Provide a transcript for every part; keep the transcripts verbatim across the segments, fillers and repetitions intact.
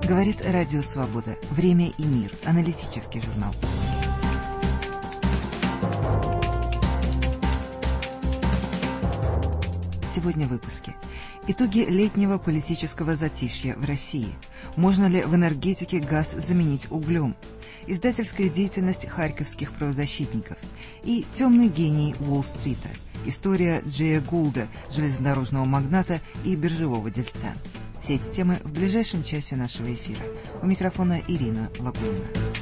Говорит Радио Свобода. Время и мир. Аналитический журнал. Сегодня в выпуске. Итоги летнего политического затишья в России. Можно ли в энергетике газ заменить углем? Издательская деятельность харьковских правозащитников. И темный гений Уолл-стрита. История Джея Гулда, железнодорожного магната и биржевого дельца. Все эти темы в ближайшем часе нашего эфира. У микрофона Ирина Лагунина.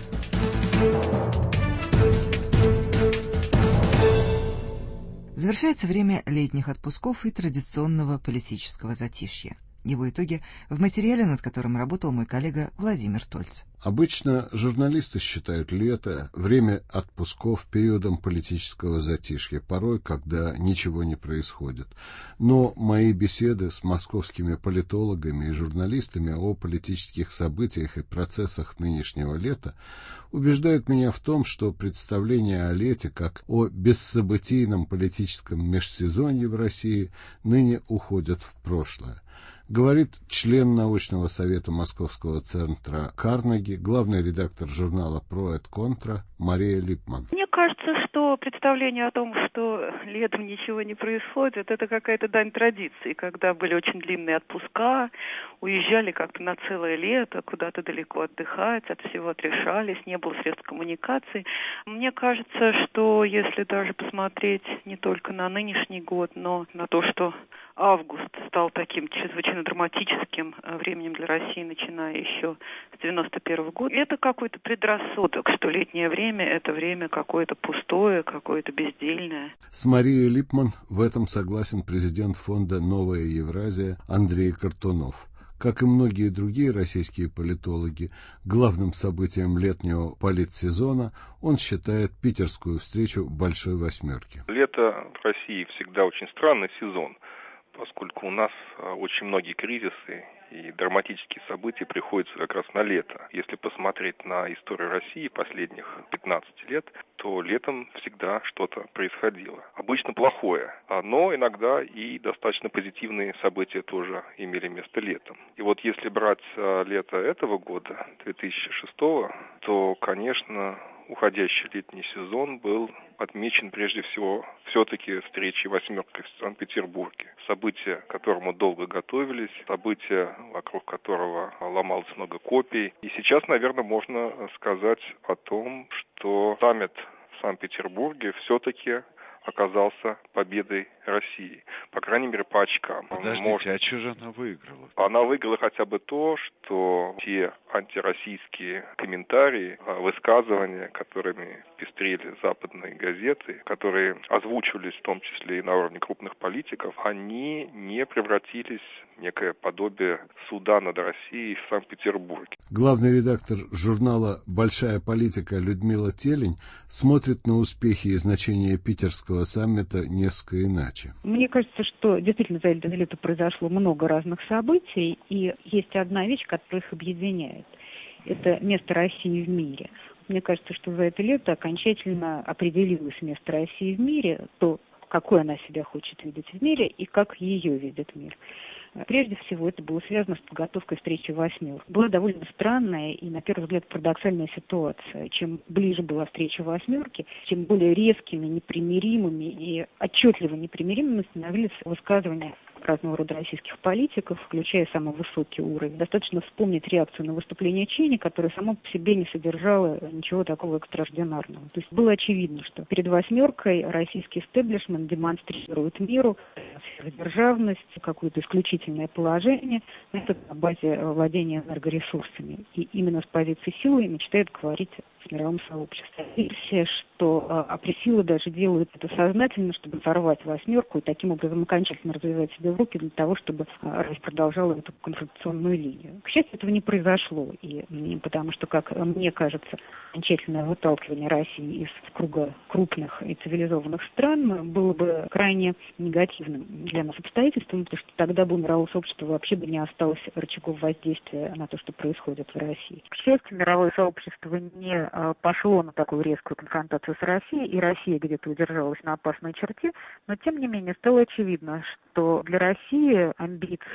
Завершается время летних отпусков и традиционного политического затишья. Его итоги в материале, над которым работал мой коллега Владимир Тольц. Обычно журналисты считают лето, время отпусков, периодом политического затишья, порой, когда ничего не происходит. Но мои беседы с московскими политологами и журналистами о политических событиях и процессах нынешнего лета убеждают меня в том, что представление о лете как о бессобытийном политическом межсезонье в России ныне уходят в прошлое. Говорит член научного совета Московского центра Карнеги, главный редактор журнала «Про эт контра» Мария Липман. Мне кажется, что представление о том, что летом ничего не происходит, это какая-то дань традиции, когда были очень длинные отпуска, уезжали как-то на целое лето, куда-то далеко отдыхать, от всего отрешались, не было средств коммуникации. Мне кажется, что если даже посмотреть не только на нынешний год, но на то, что август стал таким чрезвычайно драматическим временем для России, начиная еще с девяносто первого года, это какой-то предрассудок, что летнее время – это время какое-то пустое, какое-то бездельное. С Марией Липман в этом согласен президент фонда «Новая Евразия» Андрей Картунов. Как и многие другие российские политологи, главным событием летнего политсезона он считает питерскую встречу Большой Восьмерки. Лето в России всегда очень странный сезон, поскольку у нас очень многие кризисы и драматические события приходятся как раз на лето. Если посмотреть на историю России последних пятнадцати лет, то летом всегда что-то происходило. Обычно плохое, но иногда и достаточно позитивные события тоже имели место летом. И вот если брать лето этого года, две тысячи шестого, то, конечно, уходящий летний сезон был отмечен прежде всего все-таки встречей «восьмеркой» в Санкт-Петербурге. Событие, к которому долго готовились, событие, вокруг которого ломалось много копий. И сейчас, наверное, можно сказать о том, что саммит в Санкт-Петербурге все-таки оказался победой России. По крайней мере, по очкам. Подождите, Может... а что же она выиграла? Она выиграла хотя бы то, что те антироссийские комментарии, высказывания, которыми пестрели западные газеты, которые озвучивались в том числе и на уровне крупных политиков, они не превратились в некое подобие суда над Россией в Санкт-Петербурге. Главный редактор журнала «Большая политика» Людмила Телень смотрит на успехи и значение питерского саммита несколько иначе. Мне кажется, что действительно за это лето произошло много разных событий, и есть одна вещь, которая их объединяет. Это место России в мире. Мне кажется, что за это лето окончательно определилось место России в мире, то, какой она себя хочет видеть в мире и как ее видит мир. Прежде всего, это было связано с подготовкой встречи «восьмерки». Была довольно странная и, на первый взгляд, парадоксальная ситуация. Чем ближе была встреча «восьмерки», тем более резкими, непримиримыми и отчетливо непримиримыми становились высказывания разного рода российских политиков, включая самый высокий уровень. Достаточно вспомнить реакцию на выступление Чейни, которое само по себе не содержало ничего такого экстраординарного. То есть было очевидно, что перед «восьмеркой» российский истеблишмент демонстрирует миру сверхдержавность, какое-то исключительное положение, это на базе владения энергоресурсами. И именно с позиции силы мечтает говорить с мировым сообществом. Версия, что а пресила даже делают это сознательно, чтобы взорвать «восьмерку» и таким образом окончательно развязать себе в руки для того, чтобы Россия продолжала эту конфронтационную линию. К счастью, этого не произошло, и потому что, как мне кажется, окончательное выталкивание России из круга крупных и цивилизованных стран было бы крайне негативным для нас обстоятельством, потому что тогда бы у мирового сообщества вообще бы не осталось рычагов воздействия на то, что происходит в России. К счастью, мировое сообщество не пошло на такую резкую конфронтацию с Россией, и Россия где-то удержалась на опасной черте, но тем не менее стало очевидно, что для России амбиции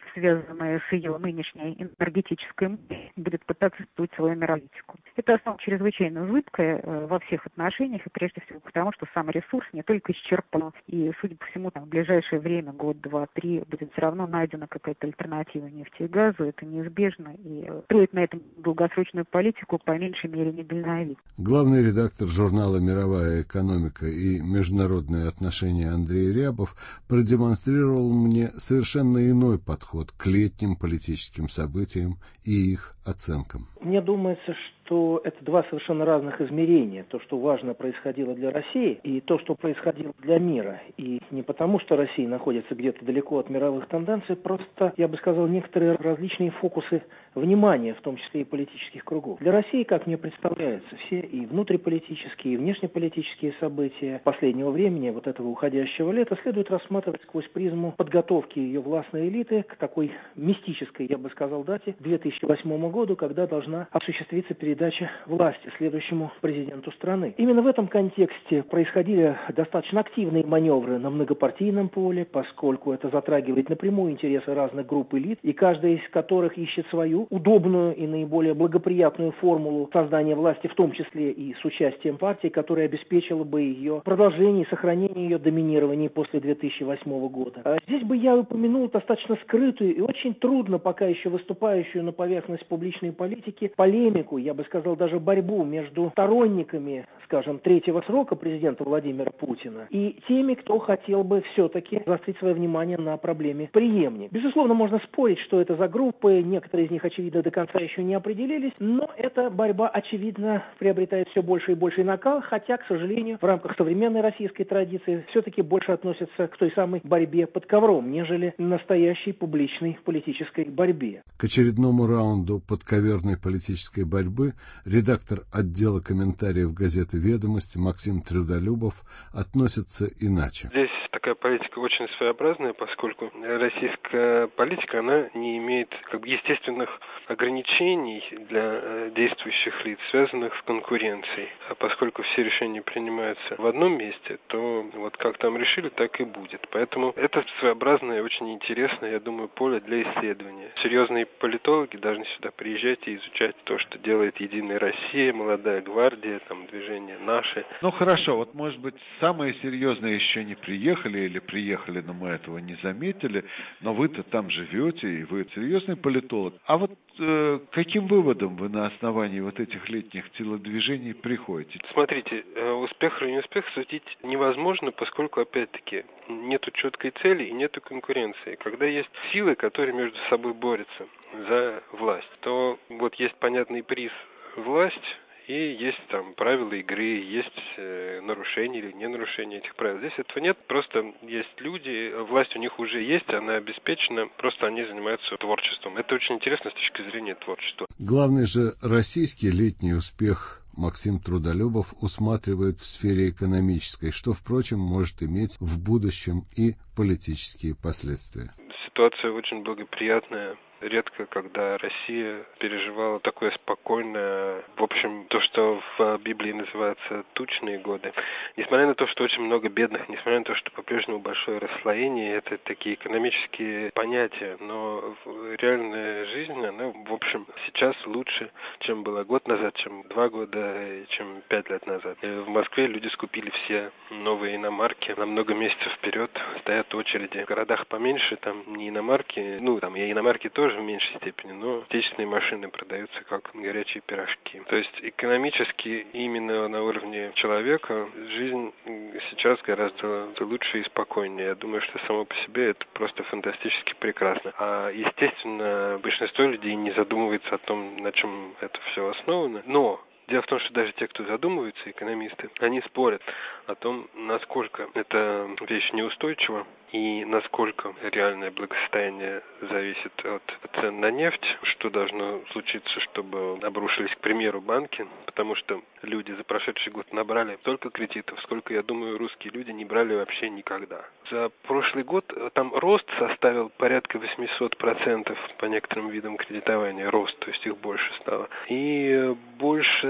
связанная с ее нынешней энергетической моделью, будет пытаться строить свою мировполитику. Эта основа чрезвычайно зыбкая во всех отношениях, и прежде всего потому, что сам ресурс не только исчерпан, и, судя по всему, там, в ближайшее время, год, два, три, будет все равно найдена какая-то альтернатива нефти и газу, это неизбежно, и строить на этом долгосрочную политику по меньшей мере недальновидно. Главный редактор журнала «Мировая экономика и международные отношения» Андрей Рябов продемонстрировал мне совершенно иной подход к летним политическим событиям и их оценкам. Мне думается, что это два совершенно разных измерения. То, что важно происходило для России, и то, что происходило для мира. И не потому, что Россия находится где-то далеко от мировых тенденций, просто, я бы сказал, некоторые различные фокусы внимания, в том числе и политических кругов. Для России, как мне представляется, все и внутриполитические, и внешнеполитические события последнего времени, вот этого уходящего лета, следует рассматривать сквозь призму подготовки ее властной элиты к такой мистической, я бы сказал, дате, две тысячи восьмому году, когда должна осуществиться передача власти следующему президенту страны. Именно в этом контексте происходили достаточно активные маневры на многопартийном поле, поскольку это затрагивает напрямую интересы разных групп элит, и каждая из которых ищет свою удобную и наиболее благоприятную формулу создания власти, в том числе и с участием партии, которая обеспечила бы ее продолжение и сохранение ее доминирования после две тысячи восьмого года. А здесь бы я упомянул достаточно скрытую и очень трудно пока еще выступающую на поверхность публичной политики полемику, я бы сказал, даже борьбу между сторонниками, скажем, третьего срока президента Владимира Путина и теми, кто хотел бы все-таки заострить свое внимание на проблеме преемника. Безусловно, можно спорить, что это за группы, некоторые из них, очевидно, до конца еще не определились, но эта борьба, очевидно, приобретает все больше и больший накал, хотя, к сожалению, в рамках современной российской традиции все-таки больше относятся к той самой борьбе под ковром, нежели настоящей публичной политической борьбе. К очередному раунду подковерной политической борьбы редактор отдела комментариев газеты «Ведомости» Максим Трудолюбов относится иначе. Здесь такая политика очень своеобразная, поскольку российская политика, она не имеет как бы естественных ограничений для действующих лиц, связанных с конкуренцией. А поскольку все решения принимаются в одном месте, то вот как там решили, так и будет. Поэтому это своеобразное, очень интересное, я думаю, поле для исследования. Серьезные политологи должны сюда приезжать и изучать то, что делает «Единая Россия», «Молодая гвардия», там, движение «Наши». Ну хорошо, вот может быть самые серьезные еще не приехали или приехали, но мы этого не заметили, но вы-то там живете, и вы серьезный политолог. А вот э, каким выводом вы на основании вот этих летних телодвижений приходите? Смотрите, успех или неуспех судить невозможно, поскольку, опять-таки, нету четкой цели и нету конкуренции. Когда есть силы, которые между собой борются за власть, то вот есть понятный приз власть, и есть там правила игры, есть э, нарушения или не нарушения этих правил. Здесь этого нет, просто есть люди, власть у них уже есть, она обеспечена, просто они занимаются творчеством. Это очень интересно с точки зрения творчества. Главный же российский летний успех Максим Трудолюбов усматривает в сфере экономической, что, впрочем, может иметь в будущем и политические последствия. Ситуация очень благоприятная. Редко, когда Россия переживала такое спокойное, в общем, то, что в Библии называется тучные годы. Несмотря на то, что очень много бедных, несмотря на то, что по-прежнему большое расслоение, это такие экономические понятия, но реальная жизнь, она, в общем, сейчас лучше, чем была год назад, чем два года, чем пять лет назад. В Москве люди скупили все новые иномарки на много месяцев вперед, стоят очереди. В городах поменьше, там не иномарки, ну, там и иномарки тоже, в меньшей степени, но отечественные машины продаются как горячие пирожки. То есть экономически именно на уровне человека жизнь сейчас гораздо лучше и спокойнее. Я думаю, что само по себе это просто фантастически прекрасно. А естественно, большинство людей не задумывается о том, на чем это все основано. Но дело в том, что даже те, кто задумываются, экономисты, они спорят о том, насколько эта вещь неустойчива и насколько реальное благосостояние зависит от цен на нефть, что должно случиться, чтобы обрушились, к примеру, банки, потому что люди за прошедший год набрали столько кредитов, сколько, я думаю, русские люди не брали вообще никогда. За прошлый год там рост составил порядка восемьсот процентов по некоторым видам кредитования, рост, то есть их больше стало. И больше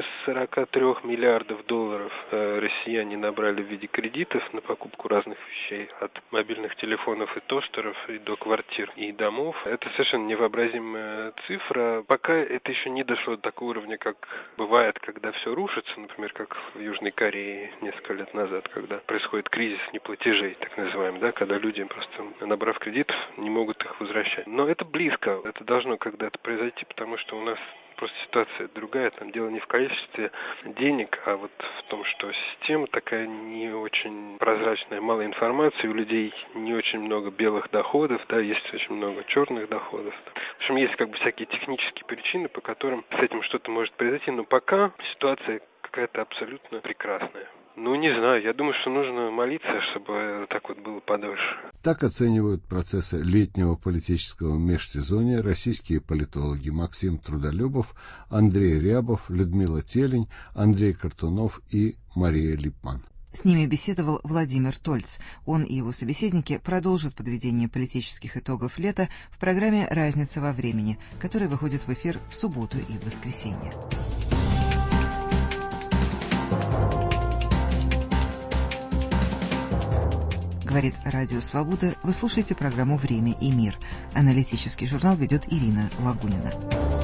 сорока трёх миллиардов долларов россияне набрали в виде кредитов на покупку разных вещей, от мобильных телефонов и тостеров и до квартир и домов. Это совершенно невообразимая цифра. Пока это еще не дошло до такого уровня, как бывает, когда все рушится, например, как в Южной Корее несколько лет назад, когда происходит кризис неплатежей, так называемый, да, когда люди просто, набрав кредитов, не могут их возвращать. Но это близко, это должно когда-то произойти, потому что у нас просто ситуация другая, там дело не в количестве денег, а вот в том, что система такая не очень прозрачная, мало информации, у людей не очень много белых доходов, да, есть очень много черных доходов. В общем, есть как бы всякие технические причины, по которым с этим что-то может произойти, но пока ситуация какая-то абсолютно прекрасная. Ну, не знаю, я думаю, что нужно молиться, чтобы так вот было подольше. Так оценивают процессы летнего политического межсезонья российские политологи Максим Трудолюбов, Андрей Рябов, Людмила Телень, Андрей Картунов и Мария Липман. С ними беседовал Владимир Тольц. Он и его собеседники продолжат подведение политических итогов лета в программе «Разница во времени», которая выходит в эфир в субботу и воскресенье. Говорит Радио Свобода. Вы слушаете программу «Время и мир». Аналитический журнал ведет Ирина Лагунина.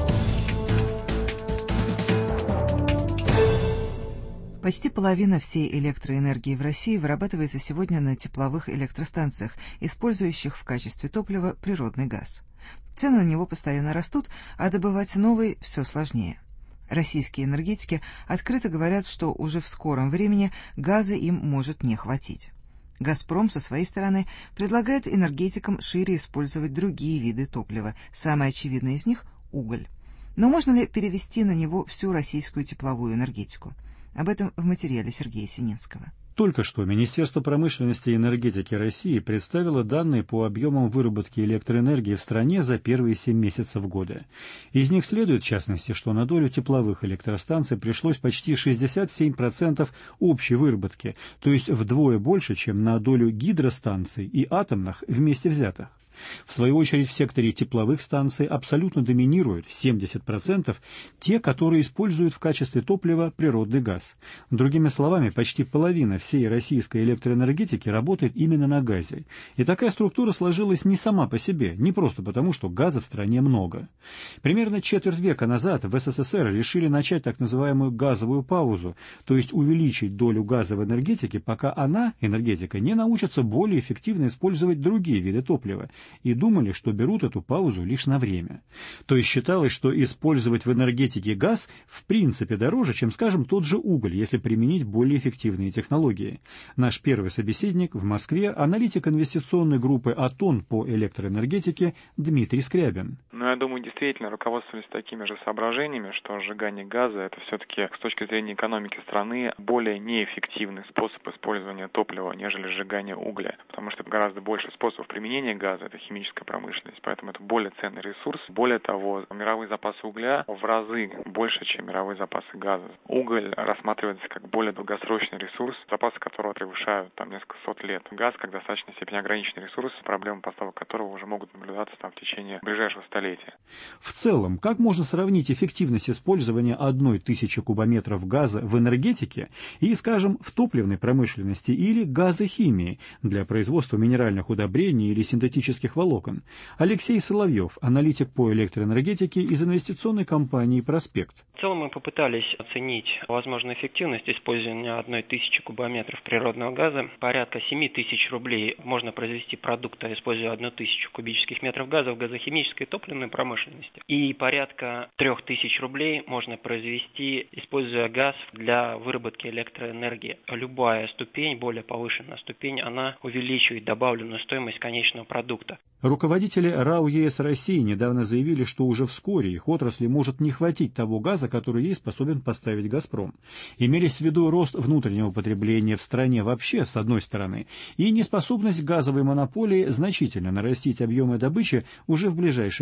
Почти половина всей электроэнергии в России вырабатывается сегодня на тепловых электростанциях, использующих в качестве топлива природный газ. Цены на него постоянно растут, а добывать новый все сложнее. Российские энергетики открыто говорят, что уже в скором времени газа им может не хватить. «Газпром» со своей стороны предлагает энергетикам шире использовать другие виды топлива. Самый очевидный из них – уголь. Но можно ли перевести на него всю российскую тепловую энергетику? Об этом в материале Сергея Сининского. Только что Министерство промышленности и энергетики России представило данные по объемам выработки электроэнергии в стране за первые семь месяцев года. Из них следует, в частности, что на долю тепловых электростанций пришлось почти шестьдесят семь процентов общей выработки, то есть вдвое больше, чем на долю гидростанций и атомных вместе взятых. В свою очередь в секторе тепловых станций абсолютно доминируют семьдесят процентов те, которые используют в качестве топлива природный газ. Другими словами, почти половина всей российской электроэнергетики работает именно на газе. И такая структура сложилась не сама по себе, не просто потому, что газа в стране много. Примерно четверть века назад в СССР решили начать так называемую газовую паузу, то есть увеличить долю газа в энергетике, пока она, энергетика, не научится более эффективно использовать другие виды топлива, и думали, что берут эту паузу лишь на время. То есть считалось, что использовать в энергетике газ в принципе дороже, чем, скажем, тот же уголь, если применить более эффективные технологии. Наш первый собеседник в Москве, аналитик инвестиционной группы «Атон» по электроэнергетике Дмитрий Скрябин. Ну, я думаю, действительно руководствовались такими же соображениями, что сжигание газа – это все-таки с точки зрения экономики страны более неэффективный способ использования топлива, нежели сжигание угля, потому что гораздо больше способов применения газа – это химическая промышленность, поэтому это более ценный ресурс. Более того, мировые запасы угля в разы больше, чем мировые запасы газа. Уголь рассматривается как более долгосрочный ресурс, запасы которого превышают там несколько сот лет. Газ, как достаточно степени ограниченный ресурс, проблемы поставок которого уже могут наблюдаться там в течение ближайшего столетия. В целом, как можно сравнить эффективность использования одной тысячи кубометров газа в энергетике и, скажем, в топливной промышленности или газохимии для производства минеральных удобрений или синтетических волокон? Алексей Соловьев, аналитик по электроэнергетике из инвестиционной компании «Проспект». В целом мы попытались оценить возможную эффективность использования одной тысячи кубометров природного газа. Порядка семь тысяч рублей можно произвести продукта, используя одну тысячу кубических метров газа в газохимической и топливной промышленности. И порядка трех тысяч рублей можно произвести, используя газ для выработки электроэнергии. Любая ступень, более повышенная ступень, она увеличивает добавленную стоимость конечного продукта. Руководители РАО ЕС России недавно заявили, что уже вскоре их отрасли может не хватить того газа, который ей способен поставить «Газпром». Имелись в виду рост внутреннего потребления в стране вообще, с одной стороны, и неспособность газовой монополии значительно нарастить объемы добычи уже в ближайшие годы.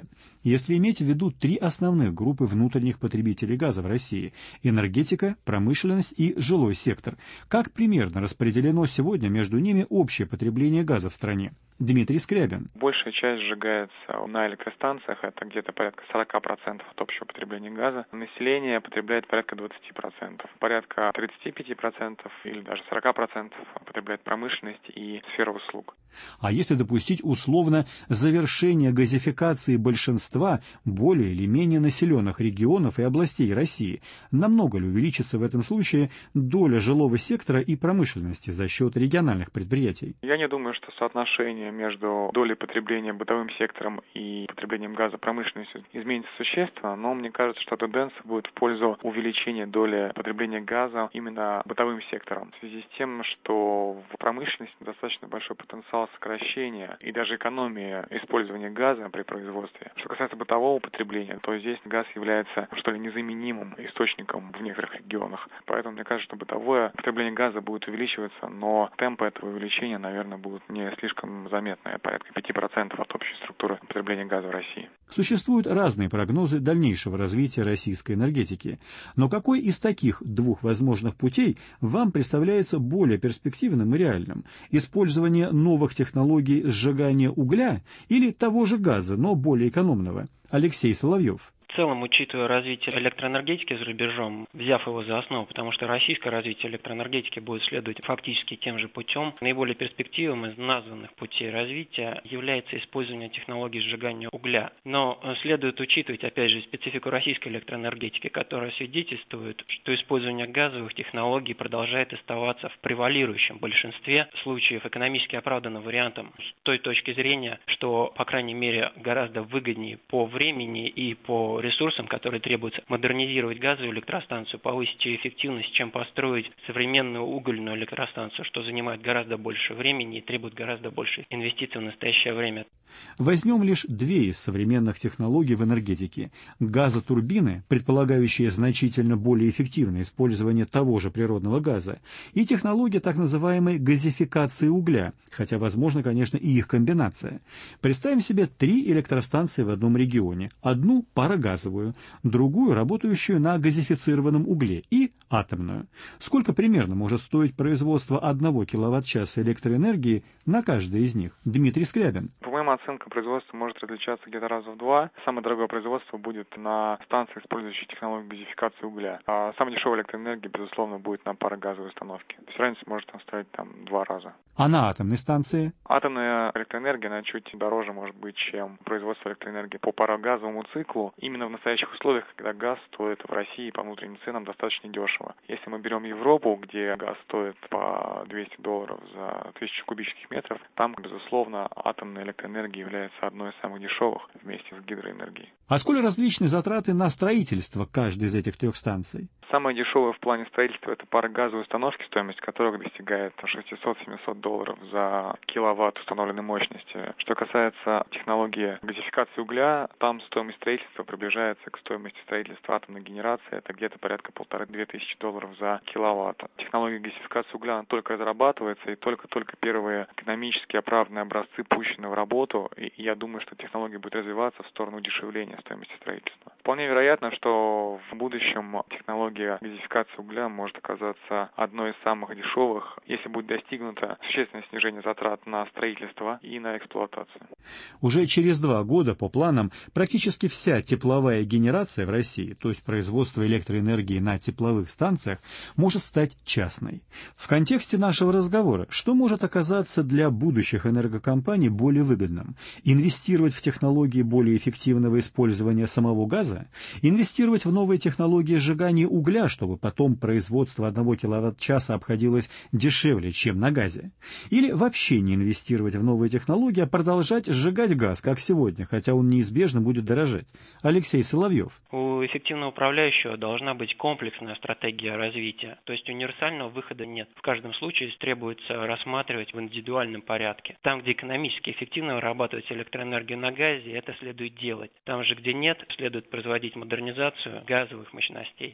если иметь в виду три основных группы внутренних потребителей газа в России – энергетика, промышленность и жилой сектор. Как примерно распределено сегодня между ними общее потребление газа в стране? Дмитрий Скрябин. Большая часть сжигается на электростанциях, это где-то порядка сорок процентов от общего потребления газа. Население потребляет порядка двадцать процентов. Порядка тридцать пять процентов или даже сорок процентов потребляет промышленность и сфера услуг. А если допустить условно завершение газификации большинства более или менее населенных регионов и областей России, намного ли увеличится в этом случае доля жилого сектора и промышленности за счет региональных предприятий? Я не думаю, что соотношение между долей потребления бытовым сектором и потреблением газа промышленностью изменится существенно, но мне кажется, что тенденция будет в пользу увеличения доли потребления газа именно бытовым сектором. В связи с тем, что в промышленности достаточно большой потенциал сокращения и даже экономии использования газа при производстве. Что касается бытового потребления, то здесь газ является, что ли, незаменимым источником в некоторых регионах. Поэтому мне кажется, что бытовое потребление газа будет увеличиваться, но темпы этого увеличения, наверное, будут не слишком заметные, порядка пять процентов от общей структуры потребления газа в России. Существуют разные прогнозы дальнейшего развития российской энергетики. Но какой из таких двух возможных путей вам представляется более перспективным и реальным? Использование новых технологий сжигания угля или того же газа, но более экономного? Алексей Соловьев. В целом, учитывая развитие электроэнергетики за рубежом, взяв его за основу, потому что российское развитие электроэнергетики будет следовать фактически тем же путем, наиболее перспективным из названных путей развития является использование технологий сжигания угля. Но следует учитывать, опять же, специфику российской электроэнергетики, которая свидетельствует, что использование газовых технологий продолжает оставаться в превалирующем большинстве случаев экономически оправданным вариантом с той точки зрения, что, по крайней мере, гораздо выгоднее по времени и по ресурсам, которые требуется модернизировать газовую электростанцию, повысить ее эффективность, чем построить современную угольную электростанцию, что занимает гораздо больше времени и требует гораздо больше инвестиций в настоящее время. Возьмем лишь две из современных технологий в энергетике. Газотурбины, предполагающие значительно более эффективное использование того же природного газа, и технология так называемой газификации угля, хотя возможно, конечно, и их комбинация. Представим себе три электростанции в одном регионе. Одну парогазовую, другую, работающую на газифицированном угле, и атомную. Сколько примерно может стоить производство одного киловатт-часа электроэнергии на каждой из них? Дмитрий Скрябин. По моим оценкам, производство может различаться где-то раза в два. Самое дорогое производство будет на станциях, использующих технологию газификации угля. А самая дешевая электроэнергия, безусловно, будет на парогазовой установке. То есть разница может там стоить там два раза. А на атомной станции? Атомная электроэнергия, она чуть дороже может быть, чем производство электроэнергии по парогазовому циклу. Именно в настоящих условиях, когда газ стоит в России по внутренним ценам достаточно дешево. Если мы берем Европу, где газ стоит по двести долларов за тысячу кубических метров, там, безусловно, атомная электроэнергия является одной из самых дешевых вместе с гидроэнергией. А сколь различны затраты на строительство каждой из этих трех станций? Самое дешевое в плане строительства – это парогазовые установки, стоимость которых достигает шестьсот-семьсот долларов за киловатт установленной мощности. Что касается технологии газификации угля, там стоимость строительства приближается к стоимости строительства атомной генерации. Это где-то порядка полторы-две тысячи долларов за киловатт. Технология газификации угля она только разрабатывается, и только-только первые экономически оправданные образцы пущены в работу. И я думаю, что технология будет развиваться в сторону удешевления стоимости строительства. Вполне вероятно, что в будущем технология газификации угля может оказаться одной из самых дешевых, если будет достигнуто существенное снижение затрат на строительство и на эксплуатацию. Уже через два года, по планам, практически вся тепловая генерация в России, то есть производство электроэнергии на тепловых станциях, может стать частной. В контексте нашего разговора, что может оказаться для будущих энергокомпаний более выгодным? Инвестировать в технологии более эффективного использования самого газа? Инвестировать в новые технологии сжигания угля, чтобы потом производство одного киловатт-часа обходилось дешевле, чем на газе? Или вообще не инвестировать в новые технологии, а продолжать сжигать газ, как сегодня, хотя он неизбежно будет дорожать? Алексей Соловьев. У эффективного управляющего должна быть комплексная стратегия развития, то есть универсального выхода нет. В каждом случае требуется рассматривать в индивидуальном порядке. Там, где экономически эффективно вырабатывать электроэнергию на газе, это следует делать. Там же, где нет, следует производить модернизацию газовых мощностей, либо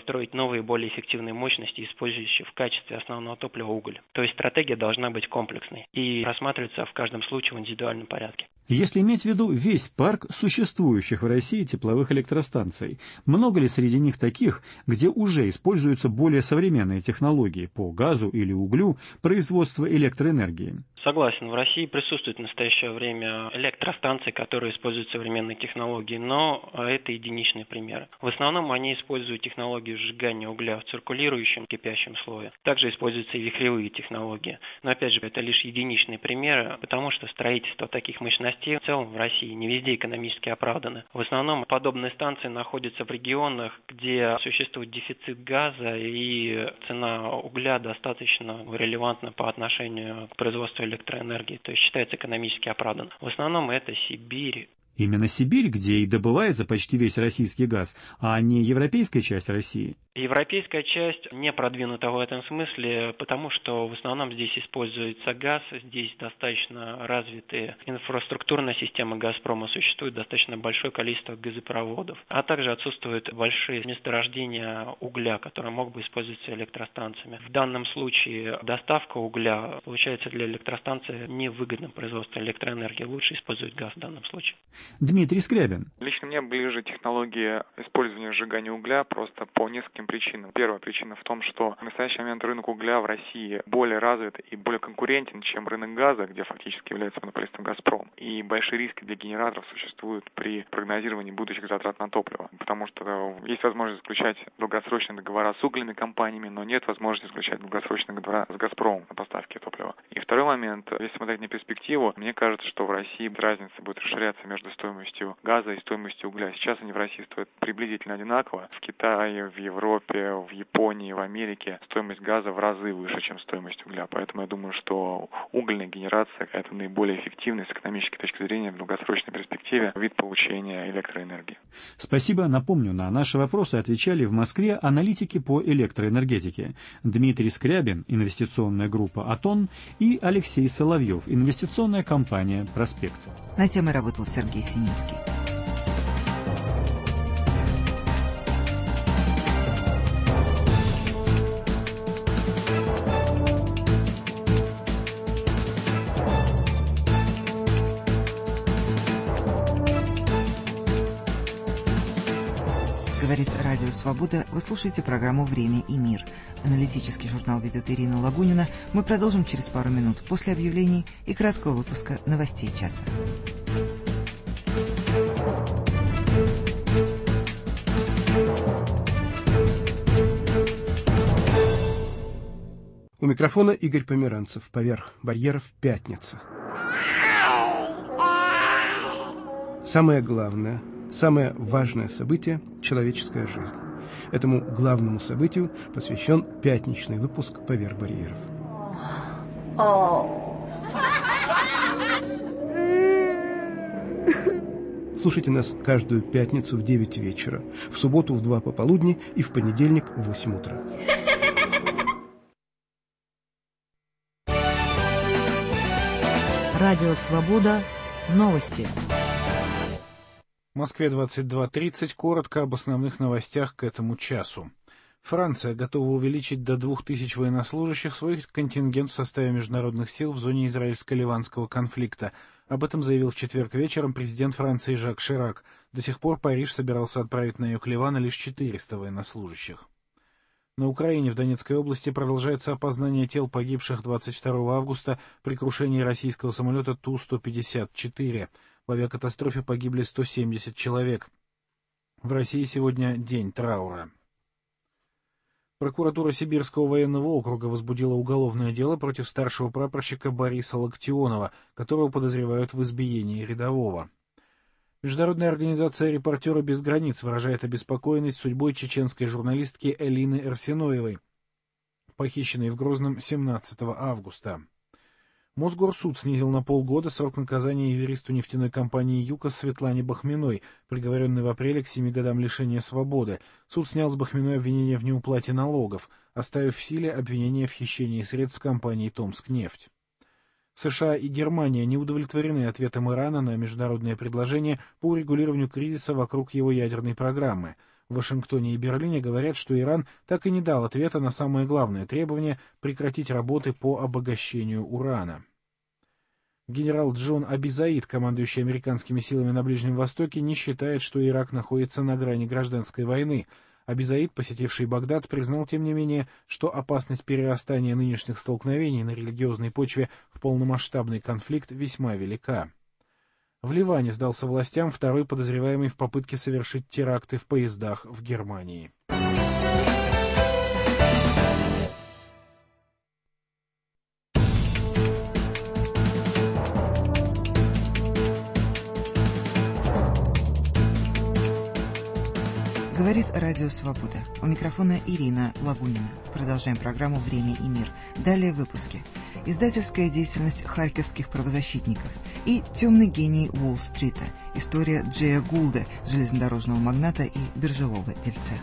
строить новые, более эффективные мощности, использующие в качестве основного топлива уголь. То есть стратегия должна быть комплексной и рассматриваться в каждом случае в индивидуальном порядке. Если иметь в виду весь парк существующих в России тепловых электростанций, много ли среди них таких, где уже используются более современные технологии по газу или углю производства электроэнергии? Согласен, в России присутствует в настоящее время электростанции, которые используют современные технологии, но это единичные примеры. В основном они используют технологию сжигания угля в циркулирующем кипящем слое. Также используются и вихревые технологии. Но опять же, это лишь единичные примеры, потому что строительство таких мощностей в целом в России не везде экономически оправдано. В основном подобные станции находятся в регионах, где существует дефицит газа и цена угля достаточно релевантна по отношению к производству электроэнергии, то есть считается экономически оправданным. В основном это Сибирь. Именно Сибирь, где и добывается почти весь российский газ, а не европейская часть России. Европейская часть не продвинута в этом смысле, потому что в основном здесь используется газ, здесь достаточно развитые инфраструктурная система «Газпрома», существует достаточно большое количество газопроводов, а также отсутствуют большие месторождения угля, которые могут бы использоваться электростанциями. В данном случае доставка угля получается для электростанции невыгодным производством электроэнергии, лучше использовать газ в данном случае. Дмитрий Скрябин. Лично мне ближе технология использования сжигания угля просто по нескольким причинам. Первая причина в том, что в настоящий момент рынок угля в России более развит и более конкурентен, чем рынок газа, где фактически является монополистом «Газпром». И большие риски для генераторов существуют при прогнозировании будущих затрат на топливо. Потому что есть возможность заключать долгосрочные договора с угольными компаниями, но нет возможности заключать долгосрочные договора с «Газпромом» на поставки топлива. И второй момент, если смотреть на перспективу, мне кажется, что в России разница будет расширяться между стоимостью газа и стоимостью угля. Сейчас они в России стоят приблизительно одинаково. В Китае, в Европе, в Японии, в Америке стоимость газа в разы выше, чем стоимость угля. Поэтому я думаю, что угольная генерация – это наиболее эффективный с экономической точки зрения в долгосрочной перспективе вид получения электроэнергии. Спасибо. Напомню, на наши вопросы отвечали в Москве аналитики по электроэнергетике. Дмитрий Скрябин, инвестиционная группа «Атон», и Алексей Соловьев, инвестиционная компания «Проспект». На теме работал Сергей Сининский. Говорит Радио Свобода. Вы слушаете программу «Время и мир». Аналитический журнал ведет Ирина Лагунина. Мы продолжим через пару минут после объявлений и краткого выпуска новостей часа. У микрофона Игорь Померанцев. Поверх барьеров пятница. Самое главное, самое важное событие – человеческая жизнь. Этому главному событию посвящен пятничный выпуск «Поверх барьеров». Слушайте нас каждую пятницу в девять вечера, в субботу в два пополудни и в понедельник в восемь утра. Радио «Свобода». Новости. В Москве двадцать два тридцать. Коротко об основных новостях к этому часу. Франция готова увеличить до двух тысяч военнослужащих свой контингент в составе международных сил в зоне израильско-ливанского конфликта. Об этом заявил в четверг вечером президент Франции Жак Ширак. До сих пор Париж собирался отправить на юг Ливана лишь четыреста военнослужащих. На Украине в Донецкой области продолжается опознание тел погибших двадцать второго августа при крушении российского самолета Ту сто пятьдесят четыре. В авиакатастрофе погибли сто семьдесят человек. В России сегодня день траура. Прокуратура Сибирского военного округа возбудила уголовное дело против старшего прапорщика Бориса Локтионова, которого подозревают в избиении рядового. Международная организация «Репортеры без границ» выражает обеспокоенность судьбой чеченской журналистки Элины Эрсиноевой, похищенной в Грозном семнадцатого августа. Мосгорсуд снизил на полгода срок наказания юристу нефтяной компании «ЮКОС» Светлане Бахминой, приговоренной в апреле к семи годам лишения свободы. Суд снял с Бахминой обвинение в неуплате налогов, оставив в силе обвинение в хищении средств компании «Томскнефть». США и Германия не удовлетворены ответом Ирана на международное предложение по урегулированию кризиса вокруг его ядерной программы. В Вашингтоне и Берлине говорят, что Иран так и не дал ответа на самое главное требование прекратить работы по обогащению урана. Генерал Джон Абизаид, командующий американскими силами на Ближнем Востоке, не считает, что Ирак находится на грани гражданской войны. Абизаид, посетивший Багдад, признал, тем не менее, что опасность перерастания нынешних столкновений на религиозной почве в полномасштабный конфликт весьма велика. В Ливане сдался властям второй подозреваемый в попытке совершить теракты в поездах в Германии. Говорит Радио Свобода. У микрофона Ирина Лабунина. Продолжаем программу «Время и мир». Далее в выпуске. Издательская деятельность харьковских правозащитников и темный гений Уолл-стрита. История Джея Гулда, железнодорожного магната и биржевого дельца.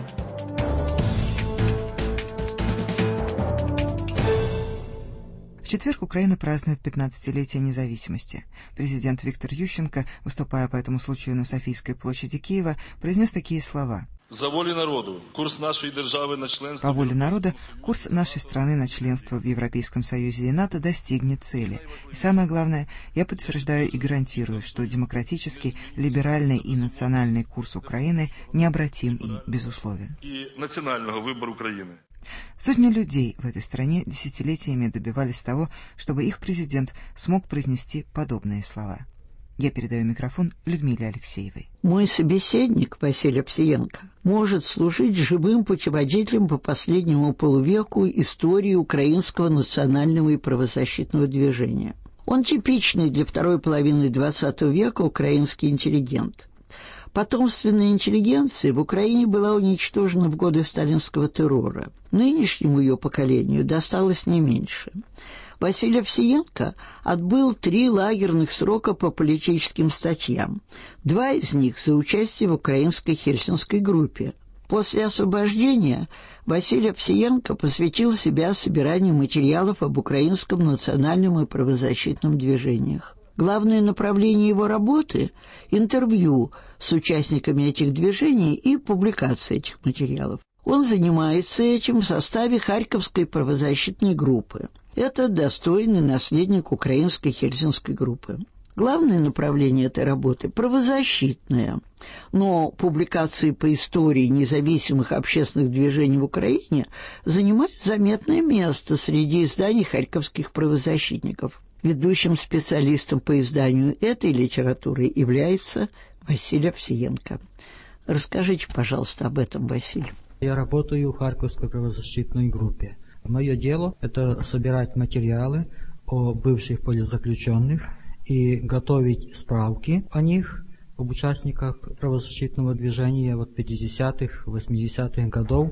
В четверг Украина празднует пятнадцатилетие независимости. Президент Виктор Ющенко, выступая по этому случаю на Софийской площади Киева, произнес такие слова. За волю народу, курс нашей державы на членство... По воле народа, курс нашей страны на членство в Европейском Союзе и НАТО достигнет цели. И самое главное, я подтверждаю и гарантирую, что демократический, либеральный и национальный курс Украины необратим и безусловен. И национального выбора Украины. Сотни людей в этой стране десятилетиями добивались того, чтобы их президент смог произнести подобные слова. Я передаю микрофон Людмиле Алексеевой. Мой собеседник, Василий Овсиенко, может служить живым путеводителем по последнему полувеку истории украинского национального и правозащитного движения. Он типичный для второй половины двадцатого века украинский интеллигент. Потомственная интеллигенция в Украине была уничтожена в годы сталинского террора. Нынешнему ее поколению досталось не меньше. Василий Овсиенко отбыл три лагерных срока по политическим статьям. Два из них за участие в украинской Хельсинской группе. После освобождения Василий Овсиенко посвятил себя собиранию материалов об украинском национальном и правозащитном движениях. Главное направление его работы – интервью с участниками этих движений и публикация этих материалов. Он занимается этим в составе Харьковской правозащитной группы. Это достойный наследник украинской Хельсинской группы. Главное направление этой работы – правозащитное, но публикации по истории независимых общественных движений в Украине занимают заметное место среди изданий харьковских правозащитников. Ведущим специалистом по изданию этой литературы является Василий Овсиенко. Расскажите, пожалуйста, об этом, Василий. Я работаю в Харьковской правозащитной группе. Мое дело – это собирать материалы о бывших политзаключенных и готовить справки о них, об участниках правозащитного движения от пятидесятых, восьмидесятых годов.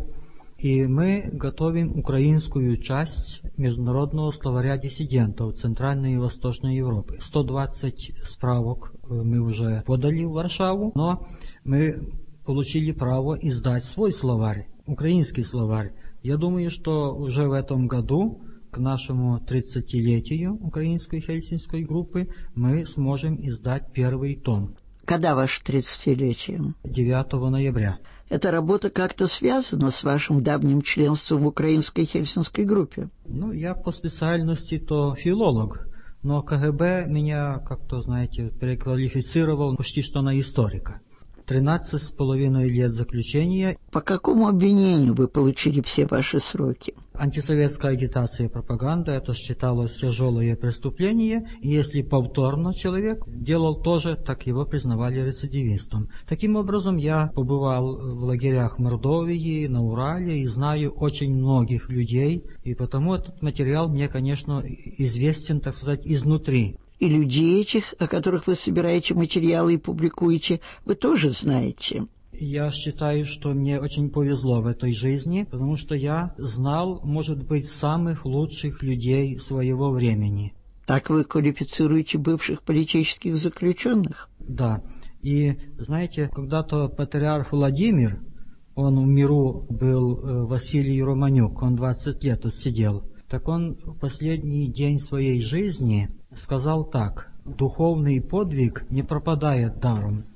И мы готовим украинскую часть международного словаря диссидентов Центральной и Восточной Европы. сто двадцать справок мы уже подали в Варшаву, но мы получили право издать свой словарь, украинский словарь. Я думаю, что уже в этом году, к нашему тридцатилетию украинской Хельсинской группы, мы сможем издать первый том. Когда ваше тридцатилетие? девятого ноября. Эта работа как-то связана с вашим давним членством в украинской Хельсинской группе? Ну, я по специальности-то филолог, но КГБ меня, как-то, знаете, переквалифицировал почти что на историка. тринадцать с половиной лет заключения. По какому обвинению вы получили все ваши сроки? Антисоветская агитация и пропаганда, это считалось тяжелое преступление, и если повторно человек делал то же, так его признавали рецидивистом. Таким образом, я побывал в лагерях Мордовии, на Урале, и знаю очень многих людей, и потому этот материал мне, конечно, известен, так сказать, изнутри. И людей этих, о которых вы собираете материалы и публикуете, вы тоже знаете? Я считаю, что мне очень повезло в этой жизни, потому что я знал, может быть, самых лучших людей своего времени. Так вы квалифицируете бывших политических заключенных? Да. И, знаете, когда-то патриарх Владимир, он в миру был Василий Романюк, он двадцать лет тут сидел, так он в последний день своей жизни сказал так: «Духовный подвиг не пропадает даром».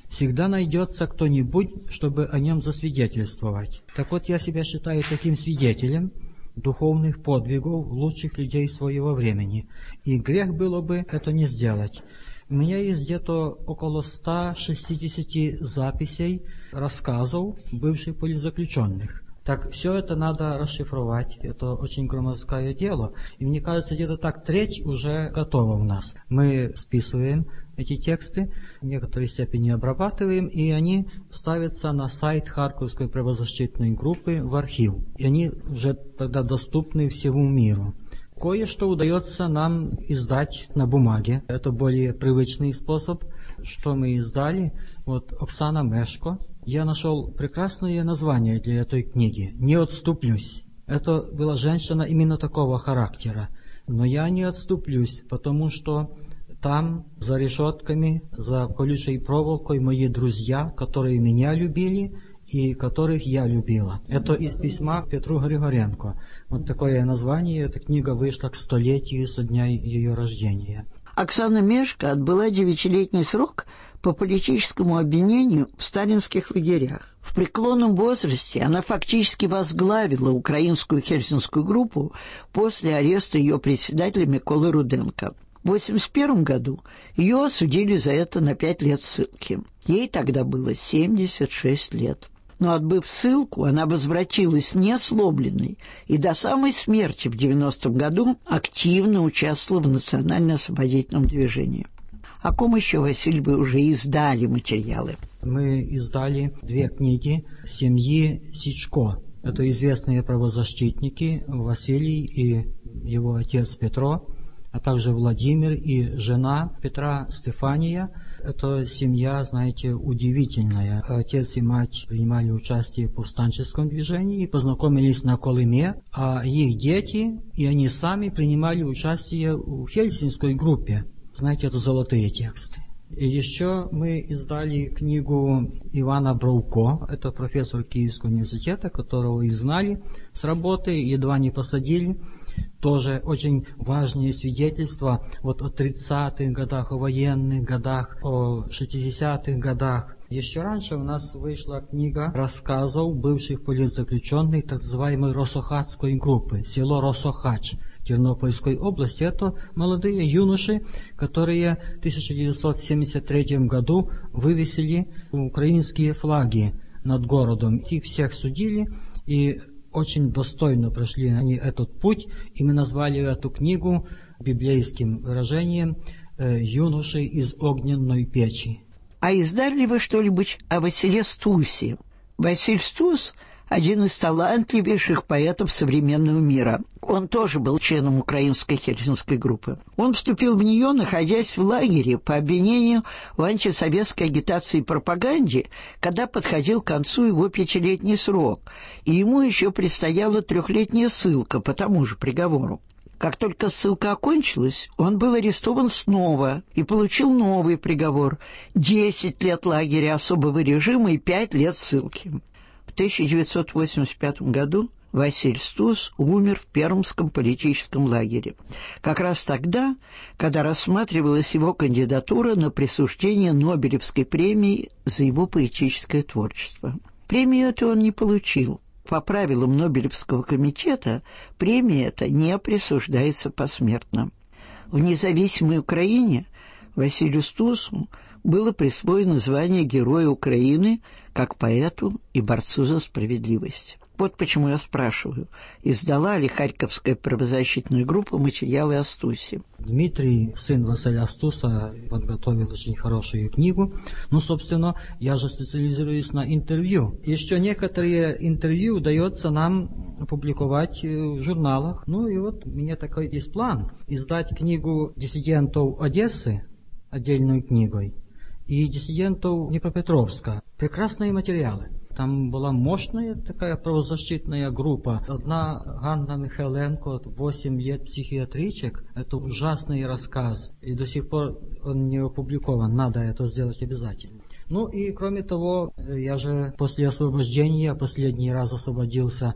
всегда найдется кто-нибудь, чтобы о нем засвидетельствовать. Так вот, я себя считаю таким свидетелем духовных подвигов лучших людей своего времени. И грех было бы это не сделать. У меня есть где-то около ста шестидесяти записей, рассказов бывших политзаключенных. Так все это надо расшифровать, это очень громоздкое дело. И мне кажется, где-то так треть уже готова у нас. Мы списываем эти тексты, в некоторой степени обрабатываем, и они ставятся на сайт Харьковской правозащитной группы в архив. И они уже тогда доступны всему миру. Кое-что удается нам издать на бумаге. Это более привычный способ. Что мы издали? Вот Оксана Мешко. Я нашел прекрасное название для этой книги «Не отступлюсь». Это была женщина именно такого характера. Но я не отступлюсь, потому что там, за решетками, за колючей проволокой, мои друзья, которые меня любили и которых я любила. Это из письма Петру Григоренко. Вот такое название. Эта книга вышла к столетию со дня ее рождения. Оксана Мешко отбыла девятилетний срок по политическому обвинению в сталинских лагерях. В преклонном возрасте она фактически возглавила украинскую хельсинскую группу после ареста ее председателя Миколы Руденко. В восемьдесят первом году ее осудили за это на пять лет ссылки. Ей тогда было семьдесят шесть лет. Но, отбыв ссылку, она возвратилась несломленной и до самой смерти в девяностом году активно участвовала в национально-освободительном движении. О ком еще, Василий, вы уже издали материалы? Мы издали две книги семьи Сичко. Это известные правозащитники Василий и его отец Петро, а также Владимир и жена Петра Стефания. Это семья, знаете, удивительная. Отец и мать принимали участие в повстанческом движении и познакомились на Колыме, а их дети и они сами принимали участие в хельсинской группе. Знаете, это золотые тексты. И еще мы издали книгу Ивана Бровко, это профессор Киевского университета, которого и знали с работы, едва не посадили. Тоже очень важные свидетельства вот о тридцатых годах, о военных годах, о шестидесятых годах. Еще раньше у нас вышла книга рассказов бывших политзаключенных так называемой Росохатской группы, село Росохач Тернопольской области. Это молодые юноши, которые в тысяча девятьсот семьдесят третьем году вывесили украинские флаги над городом. Их всех судили, и очень достойно прошли они этот путь, и мы назвали эту книгу библейским выражением «Юноши из огненной печи». А издали ли вы что-нибудь о Василе Стусе? Василь Стус – один из талантливейших поэтов современного мира. Он тоже был членом украинской хельсинской группы. Он вступил в нее, находясь в лагере по обвинению в антисоветской агитации и пропаганде, когда подходил к концу его пятилетний срок, и ему еще предстояла трехлетняя ссылка по тому же приговору. Как только ссылка окончилась, он был арестован снова и получил новый приговор – десять лет лагеря особого режима и пять лет ссылки. В тысяча девятьсот восемьдесят пятом году Василь Стус умер в Пермском политическом лагере. Как раз тогда, когда рассматривалась его кандидатура на присуждение Нобелевской премии за его поэтическое творчество. Премию эту он не получил. По правилам Нобелевского комитета премия эта не присуждается посмертно. В независимой Украине Василию Стусу было присвоено звание Героя Украины как поэту и борцу за справедливость. Вот почему я спрашиваю, издала ли Харьковская правозащитная группа материалы о Стусе? Дмитрий, сын Василия Стуса, подготовил очень хорошую книгу. Ну, собственно, я же специализируюсь на интервью. Еще некоторые интервью удается нам опубликовать в журналах. Ну, и вот у меня такой есть план. Издать книгу диссидентов Одессы отдельной книгой и диссидентов Днепропетровска. Прекрасные материалы. Там была мощная такая правозащитная группа. Одна Ганна Михайленко, восемь лет психиатричек. Это ужасный рассказ. И до сих пор он не опубликован. Надо это сделать обязательно. Ну и кроме того, я же после освобождения последний раз освободился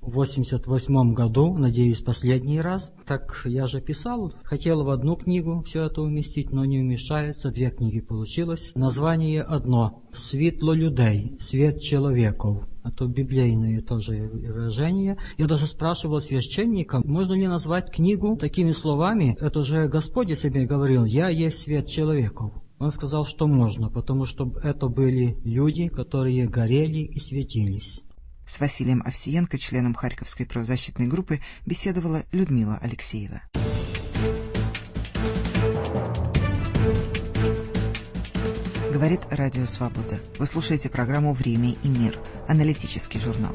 в восемьдесят восьмом году, надеюсь, последний раз. Так я же писал, хотел в одну книгу все это уместить, но не умещается, две книги получилось. Название одно – «Світло людей», «Свет человеков». Это библейные тоже выражения. Я даже спрашивал священника, можно ли назвать книгу такими словами. Это же Господь о себе говорил: «Я есть свет человеков». Он сказал, что можно, потому что это были люди, которые горели и светились. С Василием Овсиенко, членом Харьковской правозащитной группы, беседовала Людмила Алексеева. Говорит Радио Свобода. Вы слушаете программу «Время и мир», аналитический журнал.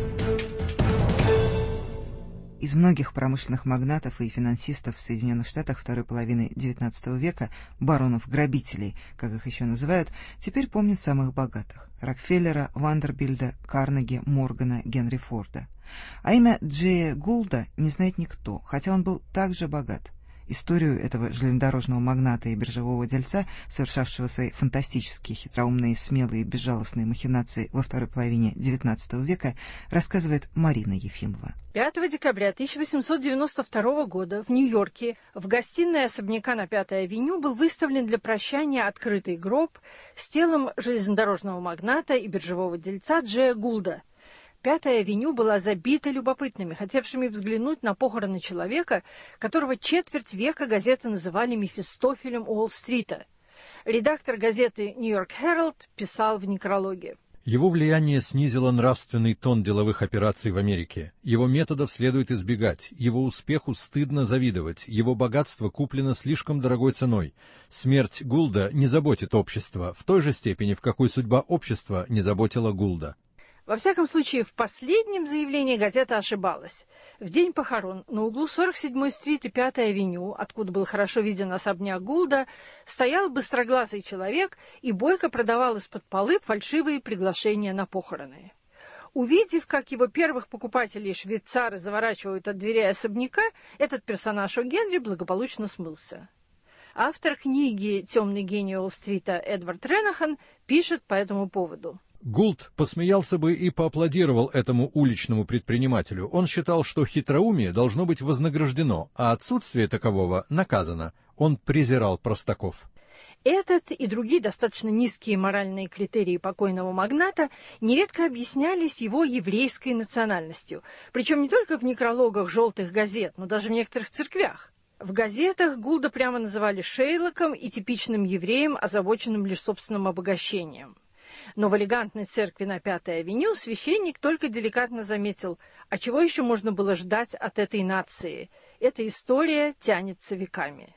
Из многих промышленных магнатов и финансистов в Соединенных Штатах второй половины девятнадцатого века, баронов-грабителей, как их еще называют, теперь помнят самых богатых – Рокфеллера, Вандербильда, Карнеги, Моргана, Генри Форда. А имя Джея Гулда не знает никто, хотя он был также богат. Историю этого железнодорожного магната и биржевого дельца, совершавшего свои фантастические, хитроумные, смелые и безжалостные махинации во второй половине девятнадцатого века, рассказывает Марина Ефимова. пятого декабря тысяча восемьсот девяносто второго года в Нью-Йорке в гостиной особняка на Пятой авеню был выставлен для прощания открытый гроб с телом железнодорожного магната и биржевого дельца Джея Гулда. Пятая авеню была забита любопытными, хотевшими взглянуть на похороны человека, которого четверть века газеты называли Мефистофелем Уолл-стрита. Редактор газеты «Нью-Йорк Herald» писал в некрологе: Его влияние снизило нравственный тон деловых операций в Америке. Его методов следует избегать, его успеху стыдно завидовать, его богатство куплено слишком дорогой ценой. Смерть Гулда не заботит общество в той же степени, в какой судьба общества не заботила Гулда. Во всяком случае, в последнем заявлении газета ошибалась. В день похорон на углу сорок седьмой стрит и Пятой авеню, откуда был хорошо виден особняк Гулда, стоял быстроглазый человек и бойко продавал из-под полы фальшивые приглашения на похороны. Увидев, как его первых покупателей швейцары заворачивают от дверей особняка, этот персонаж о Генри благополучно смылся. Автор книги «Темный гений Уолл-стрита» Эдвард Ренахан пишет по этому поводу. Гулд посмеялся бы и поаплодировал этому уличному предпринимателю. Он считал, что хитроумие должно быть вознаграждено, а отсутствие такового наказано. Он презирал простаков. Этот и другие достаточно низкие моральные критерии покойного магната нередко объяснялись его еврейской национальностью, причем не только в некрологах желтых газет, но даже в некоторых церквях. В газетах Гулда прямо называли Шейлоком и типичным евреем, озабоченным лишь собственным обогащением. Но в элегантной церкви на Пятой авеню священник только деликатно заметил, а чего еще можно было ждать от этой нации? Эта история тянется веками.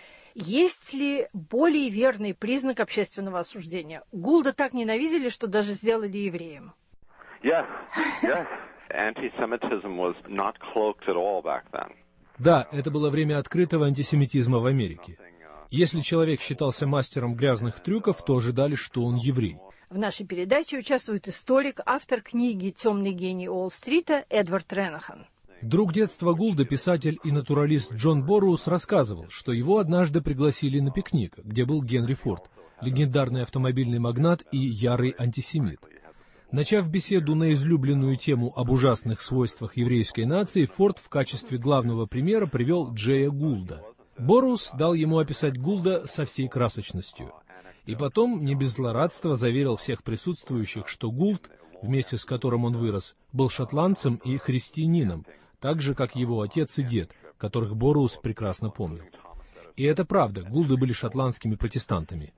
Есть ли более верный признак общественного осуждения? Гулда так ненавидели, что даже сделали евреем. Yes, yes. Anti-Semitism was not cloaked at all back then. Да, это было время открытого антисемитизма в Америке. Если человек считался мастером грязных трюков, то ожидали, что он еврей. В нашей передаче участвует историк, автор книги «Темный гений Уолл-стрита» Эдвард Ренахан. Друг детства Гулда, писатель и натуралист Джон Борроуз, рассказывал, что его однажды пригласили на пикник, где был Генри Форд, легендарный автомобильный магнат и ярый антисемит. Начав беседу на излюбленную тему об ужасных свойствах еврейской нации, Форд в качестве главного примера привел Джея Гулда. Борроуз дал ему описать Гулда со всей красочностью. И потом, не без злорадства, заверил всех присутствующих, что Гулд, вместе с которым он вырос, был шотландцем и христианином, так же, как его отец и дед, которых Борроуз прекрасно помнил. И это правда, Гулды были шотландскими протестантами.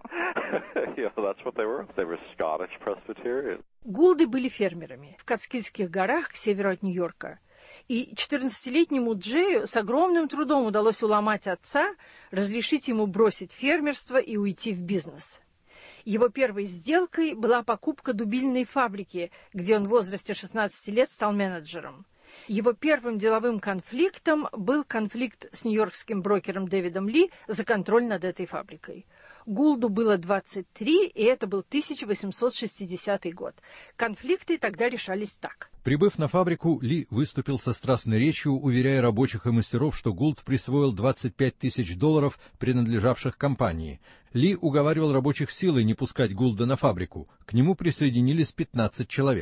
Гулды были фермерами в Катскильских горах к северу от Нью-Йорка. И четырнадцатилетнему Джею с огромным трудом удалось уломать отца, разрешить ему бросить фермерство и уйти в бизнес. Его первой сделкой была покупка дубильной фабрики, где он в возрасте шестнадцати лет стал менеджером. Его первым деловым конфликтом был конфликт с нью-йоркским брокером Дэвидом Ли за контроль над этой фабрикой. Гулду было двадцать три, и это был тысяча восемьсот шестидесятый год. Конфликты тогда решались так. Прибыв на фабрику, Ли выступил со страстной речью, уверяя рабочих и мастеров, что Гулд присвоил двадцать пять тысяч долларов, принадлежавших компании. Ли уговаривал рабочих силой не пускать Гулда на фабрику. К нему присоединились пятнадцать человек.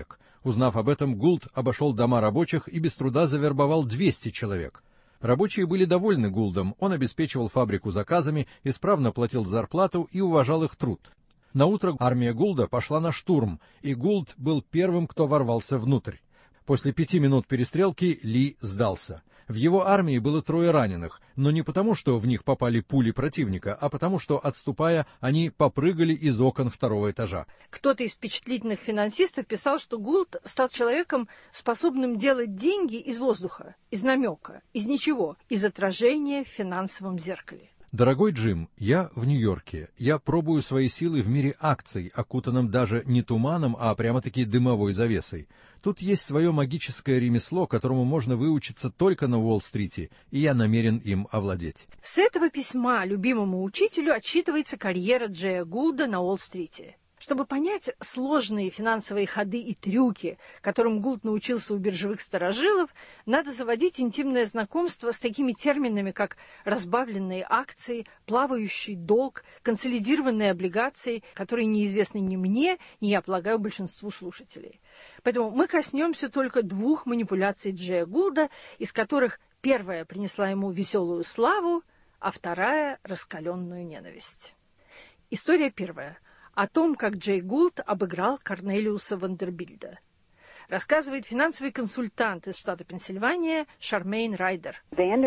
Узнав об этом, Гулд обошел дома рабочих и без труда завербовал двести человек. Рабочие были довольны Гулдом, он обеспечивал фабрику заказами, исправно платил зарплату и уважал их труд. Наутро армия Гулда пошла на штурм, и Гулд был первым, кто ворвался внутрь. После пяти минут перестрелки Ли сдался. В его армии было трое раненых, но не потому, что в них попали пули противника, а потому, что, отступая, они попрыгали из окон второго этажа. Кто-то из впечатлительных финансистов писал, что Гулд стал человеком, способным делать деньги из воздуха, из намека, из ничего, из отражения в финансовом зеркале. Дорогой Джим, я в Нью-Йорке. Я пробую свои силы в мире акций, окутанном даже не туманом, а прямо-таки дымовой завесой. Тут есть свое магическое ремесло, которому можно выучиться только на Уолл-стрите, и я намерен им овладеть. С этого письма любимому учителю отсчитывается карьера Джея Гулда на Уолл-стрите. Чтобы понять сложные финансовые ходы и трюки, которым Гулд научился у биржевых старожилов, надо заводить интимное знакомство с такими терминами, как разбавленные акции, плавающий долг, консолидированные облигации, которые неизвестны ни мне, ни, я полагаю, большинству слушателей. Поэтому мы коснемся только двух манипуляций Джея Гулда, из которых первая принесла ему веселую славу, а вторая — раскаленную ненависть. История первая. О том, как Джей Гулд обыграл Корнелиуса Вандербильда. Рассказывает финансовый консультант из штата Пенсильвания Шармейн Райдер.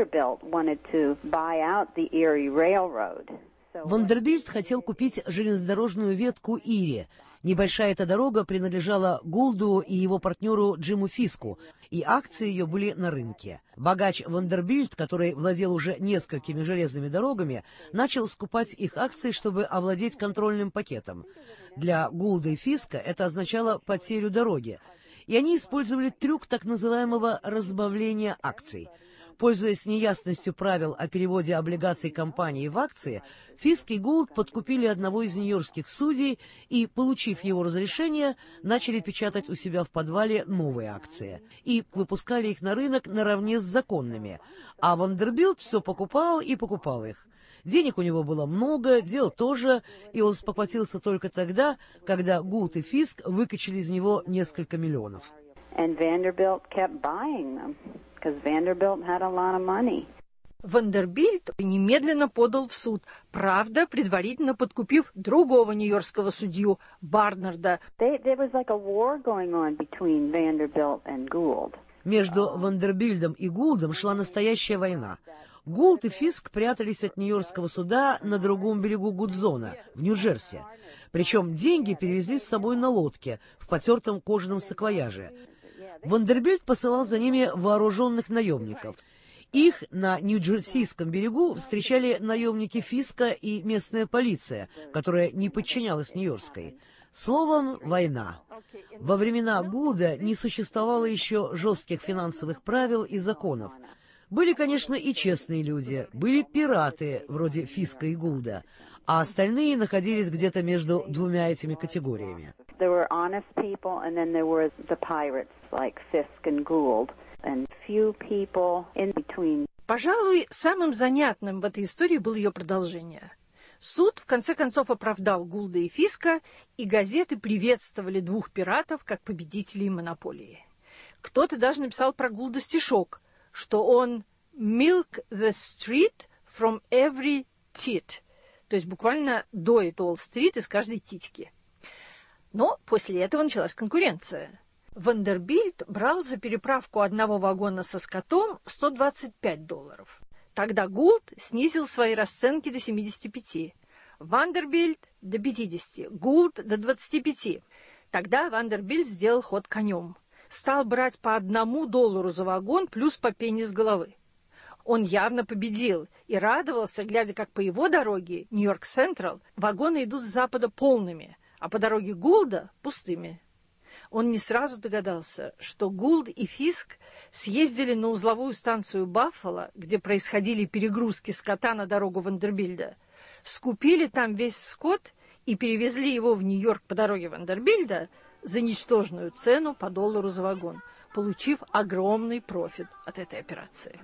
Вандербильд хотел купить железнодорожную ветку Ири. Небольшая эта дорога принадлежала Гулду и его партнеру Джиму Фиску, и акции ее были на рынке. Богач Вандербильд, который владел уже несколькими железными дорогами, начал скупать их акции, чтобы овладеть контрольным пакетом. Для Гулда и Фиска это означало потерю дороги, и они использовали трюк так называемого разбавления акций. Пользуясь неясностью правил о переводе облигаций компании в акции, Фиск и Гулд подкупили одного из нью-йоркских судей и, получив его разрешение, начали печатать у себя в подвале новые акции и выпускали их на рынок наравне с законными, а Вандербильд все покупал и покупал их. Денег у него было много, дел тоже, и он спохватился только тогда, когда Гулд и Фиск выкачали из него несколько миллионов. And Vanderbilt kept buying them, because Vanderbilt had a lot of money. Вандербильд немедленно подал в суд, правда, предварительно подкупив другого нью-йоркского судью Барнарда. They, there was like a war going on between Vanderbilt and Gould. Между Вандербильдом и Гулдом шла настоящая война. Гулд и Фиск прятались от нью-йоркского суда на другом берегу Гудзона, в Нью-Джерси. Причем деньги перевезли с собой на лодке в потертом кожаном саквояже. Вандербильд посылал за ними вооруженных наемников. Их на Нью-Джерсийском берегу встречали наемники Фиска и местная полиция, которая не подчинялась нью-йоркской. Словом, война. Во времена Гулда не существовало еще жестких финансовых правил и законов. Были, конечно, и честные люди, были пираты, вроде Фиска и Гулда, а остальные находились где-то между двумя этими категориями. There were honest people, and then there were the pirates, like Fisk and Gould, and few people in between. Пожалуй, самым занятным в этой истории было ее продолжение. Суд, в конце концов, оправдал Гулда и Фиска, и газеты приветствовали двух пиратов как победителей монополии. Кто-то даже написал про Гулда стишок, что он «milk the street from every tit», то есть буквально доит Уолл-стрит из каждой титьки. Но после этого началась конкуренция. Вандербильд брал за переправку одного вагона со скотом сто двадцать пять долларов. Тогда Гулд снизил свои расценки до семидесяти пяти. Вандербильд до пятидесяти, Гулд до двадцати пяти. Тогда Вандербильд сделал ход конем. Стал брать по одному доллару за вагон плюс по пенни с головы. Он явно победил и радовался, глядя, как по его дороге, Нью-Йорк-Централ, вагоны идут с запада полными, а по дороге Гулда – пустыми. Он не сразу догадался, что Гулд и Фиск съездили на узловую станцию Баффало, где происходили перегрузки скота на дорогу Вандербильда, скупили там весь скот и перевезли его в Нью-Йорк по дороге Вандербильда за ничтожную цену по доллару за вагон, получив огромный профит от этой операции.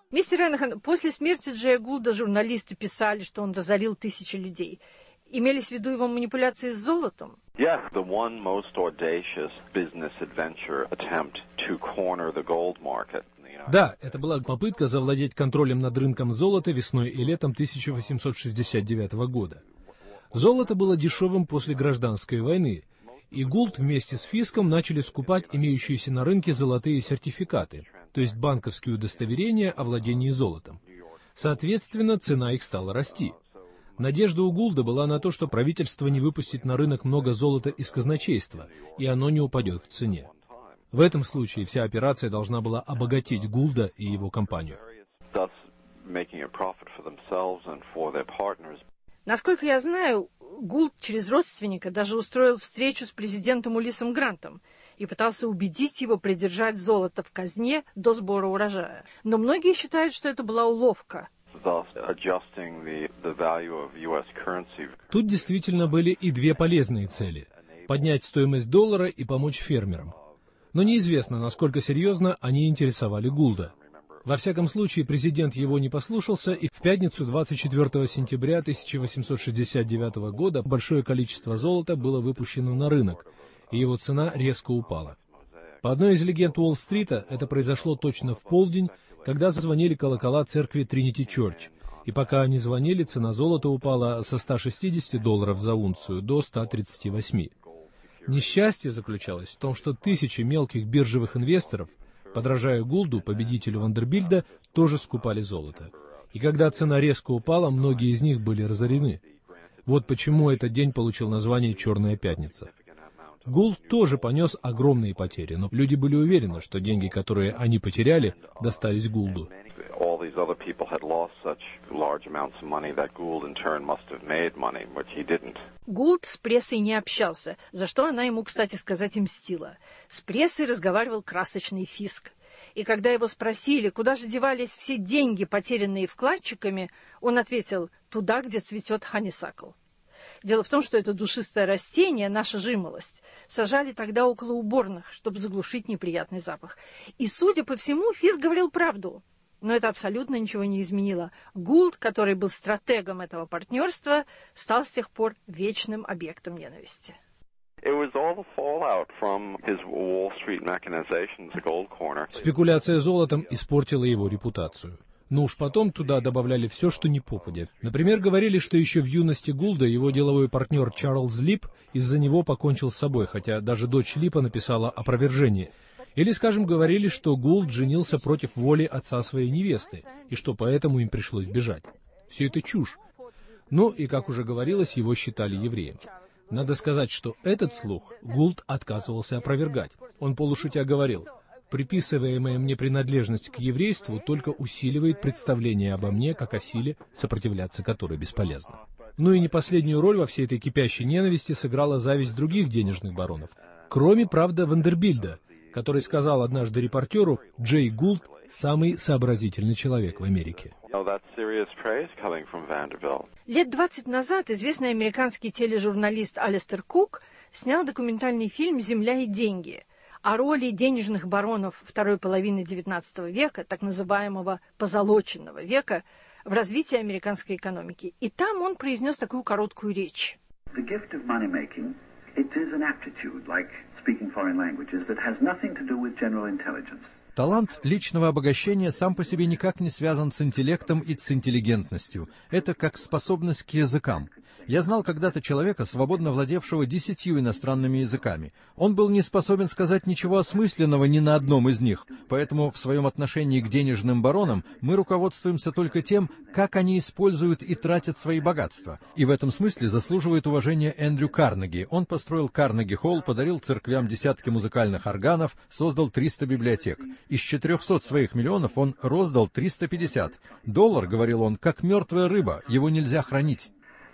Мистер Энахан, после смерти Джея Гулда журналисты писали, что он разорил тысячи людей. Имелись в виду его манипуляции с золотом? Yes, the one most audacious business adventure attempt to corner the gold market. Да, это была попытка завладеть контролем над рынком золота весной и летом тысяча восемьсот шестьдесят девятого года. Золото было дешевым после гражданской войны, и Гулд вместе с Фиском начали скупать имеющиеся на рынке золотые сертификаты, то есть банковские удостоверения о владении золотом. Соответственно, цена их стала расти. Надежда у Гулда была на то, что правительство не выпустит на рынок много золота из казначейства, и оно не упадет в цене. В этом случае вся операция должна была обогатить Гулда и его компанию. Насколько я знаю, Гулд через родственника даже устроил встречу с президентом Улиссом Грантом и пытался убедить его придержать золото в казне до сбора урожая. Но многие считают, что это была уловка. Тут действительно были и две полезные цели – поднять стоимость доллара и помочь фермерам. Но неизвестно, насколько серьезно они интересовали Гулда. Во всяком случае, президент его не послушался, и в пятницу двадцать четвёртого сентября тысяча восемьсот шестьдесят девятого года большое количество золота было выпущено на рынок, и его цена резко упала. По одной из легенд Уолл-стрита, это произошло точно в полдень, когда зазвонили колокола церкви Тринити Чёрч, и пока они звонили, цена золота упала со ста шестидесяти долларов за унцию до ста тридцати восьми. Несчастье заключалось в том, что тысячи мелких биржевых инвесторов, подражая Гулду, победителю Вандербильда, тоже скупали золото. И когда цена резко упала, многие из них были разорены. Вот почему этот день получил название «Черная пятница». Гулд тоже понес огромные потери, но люди были уверены, что деньги, которые они потеряли, достались Гулду. Гулд с прессой не общался, за что она ему, кстати сказать, и мстила. С прессой разговаривал красочный Фиск. И когда его спросили, куда же девались все деньги, потерянные вкладчиками, он ответил: «Туда, где цветет хаnisakal». Дело в том, что это душистое растение, наша жимолость, сажали тогда около уборных, чтобы заглушить неприятный запах. И, судя по всему, Фиск говорил правду. Но это абсолютно ничего не изменило. Гулд, который был стратегом этого партнерства, стал с тех пор вечным объектом ненависти. Спекуляция золотом испортила его репутацию. Но уж потом туда добавляли все, что не попадя. Например, говорили, что еще в юности Гулда его деловой партнер Чарльз Лип из-за него покончил с собой, хотя даже дочь Липа написала опровержение. Или, скажем, говорили, что Гулд женился против воли отца своей невесты, и что поэтому им пришлось бежать. Все это чушь. Ну и, как уже говорилось, его считали евреем. Надо сказать, что этот слух Гулд отказывался опровергать. Он полушутя говорил: «Приписываемая мне принадлежность к еврейству только усиливает представление обо мне как о силе, сопротивляться которой бесполезно». Ну и не последнюю роль во всей этой кипящей ненависти сыграла зависть других денежных баронов. Кроме, правда, Вандербильда, который сказал однажды репортеру: «Джей Гулд – самый сообразительный человек в Америке». Лет двадцать назад известный американский тележурналист Алистер Кук снял документальный фильм «Земля и деньги» о роли денежных баронов второй половины девятнадцатого века, так называемого позолоченного века, в развитии американской экономики. И там он произнес такую короткую речь. Талант личного обогащения сам по себе никак не связан с интеллектом и с интеллигентностью. Это как способность к языкам. Я знал когда-то человека, свободно владевшего десятью иностранными языками. Он был не способен сказать ничего осмысленного ни на одном из них, поэтому в своем отношении к денежным баронам мы руководствуемся только тем, как они используют и тратят свои богатства. И в этом смысле заслуживает уважения Эндрю Карнеги. Он построил Карнеги-холл, подарил церквям десятки музыкальных органов, создал триста библиотек. Из четырехсот своих миллионов он роздал триста пятьдесят. Доллар, говорил он, как мертвая рыба, его нельзя хранить.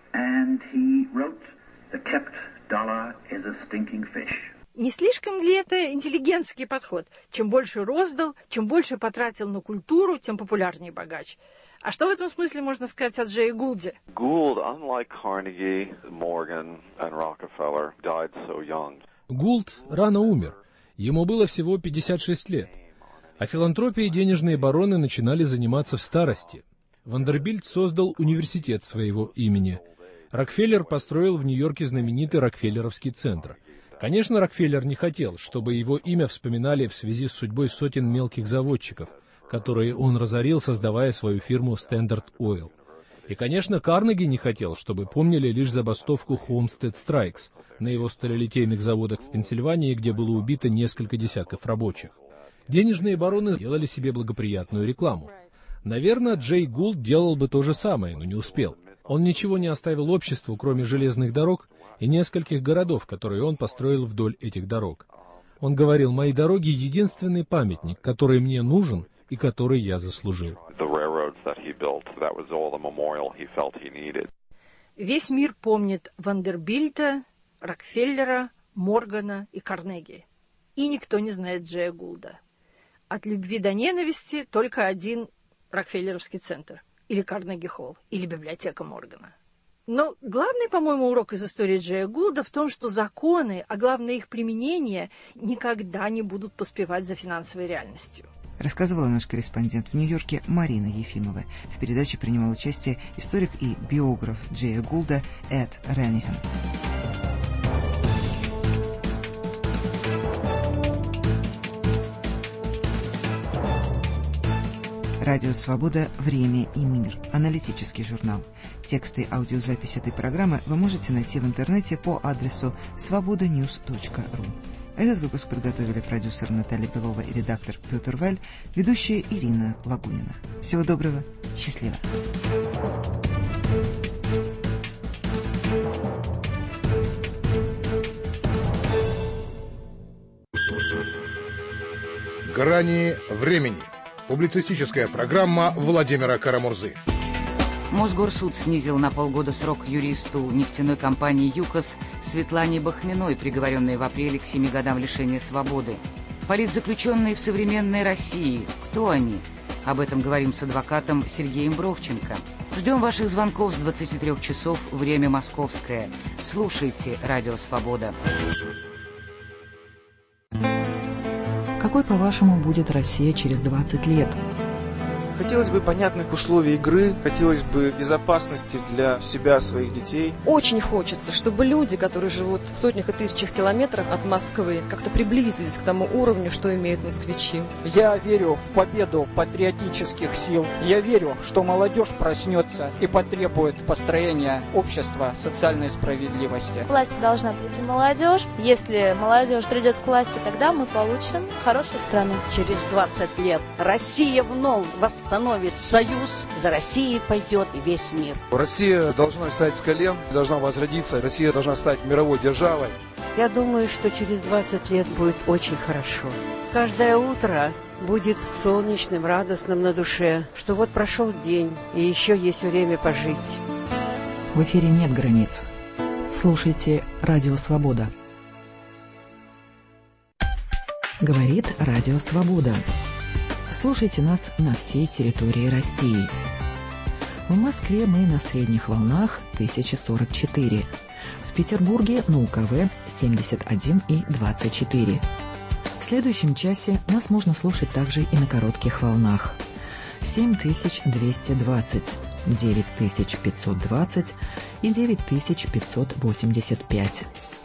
Не слишком ли это интеллигентский подход? Чем больше роздал, чем больше потратил на культуру, тем популярнее и богаче. А что в этом смысле можно сказать о Джее Гулде? Gould, unlike Carnegie, Morgan and Rockefeller, died so young. Гулд рано умер. Ему было всего пятьдесят шесть лет. А филантропией денежные бароны начинали заниматься в старости. Вандербильт создал университет своего имени. Рокфеллер построил в Нью-Йорке знаменитый Рокфеллеровский центр. Конечно, Рокфеллер не хотел, чтобы его имя вспоминали в связи с судьбой сотен мелких заводчиков, которые он разорил, создавая свою фирму Standard Oil. И, конечно, Карнеги не хотел, чтобы помнили лишь забастовку Homestead Strikes на его сталелитейных заводах в Пенсильвании, где было убито несколько десятков рабочих. Денежные бароны делали себе благоприятную рекламу. Наверное, Джей Гулд делал бы то же самое, но не успел. Он ничего не оставил обществу, кроме железных дорог и нескольких городов, которые он построил вдоль этих дорог. Он говорил: «Мои дороги — единственный памятник, который мне нужен и который я заслужил». Весь мир помнит Вандербильта, Рокфеллера, Моргана и Карнеги. И никто не знает Джея Гулда. От любви до ненависти только один Рокфеллеровский центр, или Карнеги-холл, или библиотека Моргана. Но главный, по-моему, урок из истории Джея Гулда в том, что законы, а главное их применение, никогда не будут поспевать за финансовой реальностью. Рассказывала наш корреспондент в Нью-Йорке Марина Ефимова. В передаче принимал участие историк и биограф Джея Гулда Эд Реннихан. Радио «Свобода. Время и мир». Аналитический журнал. Тексты и аудиозапись этой программы вы можете найти в интернете по адресу свобода ньюс точка ру. Этот выпуск подготовили продюсер Наталья Белова и редактор Петр Валь, ведущая Ирина Лагунина. Всего доброго. Счастливо. Грани времени. Публицистическая программа Владимира Карамурзы. Мосгорсуд снизил на полгода срок юристу нефтяной компании «ЮКОС» Светлане Бахминой, приговоренной в апреле к семи годам лишения свободы. Политзаключенные в современной России. Кто они? Об этом говорим с адвокатом Сергеем Бровченко. Ждем ваших звонков с двадцати трёх часов, время московское. Слушайте «Радио Свобода». Какой, по-вашему, будет Россия через двадцать лет? Хотелось бы понятных условий игры, хотелось бы безопасности для себя, своих детей. Очень хочется, чтобы люди, которые живут в сотнях и тысячах километров от Москвы, как-то приблизились к тому уровню, что имеют москвичи. Я верю в победу патриотических сил. Я верю, что молодежь проснется и потребует построения общества социальной справедливости. Власть должна прийти молодежь. Если молодежь придет к власти, тогда мы получим хорошую страну. Через двадцать лет Россия вновь восстановится. Восстановит союз, за Россией пойдет и весь мир. Россия должна встать с колен, должна возродиться, Россия должна стать мировой державой. Я думаю, что через двадцать лет будет очень хорошо. Каждое утро будет солнечным, радостным на душе, что вот прошел день, и еще есть время пожить. В эфире нет границ. Слушайте «Радио Свобода». Говорит «Радио Свобода». Слушайте нас на всей территории России. В Москве мы на средних волнах тысяча сорок четыре. В Петербурге на УКВ семьдесят один и двадцать четыре. В следующем часе нас можно слушать также и на коротких волнах. семь тысяч двести двадцать, девять тысяч пятьсот двадцать и девять тысяч пятьсот восемьдесят пять.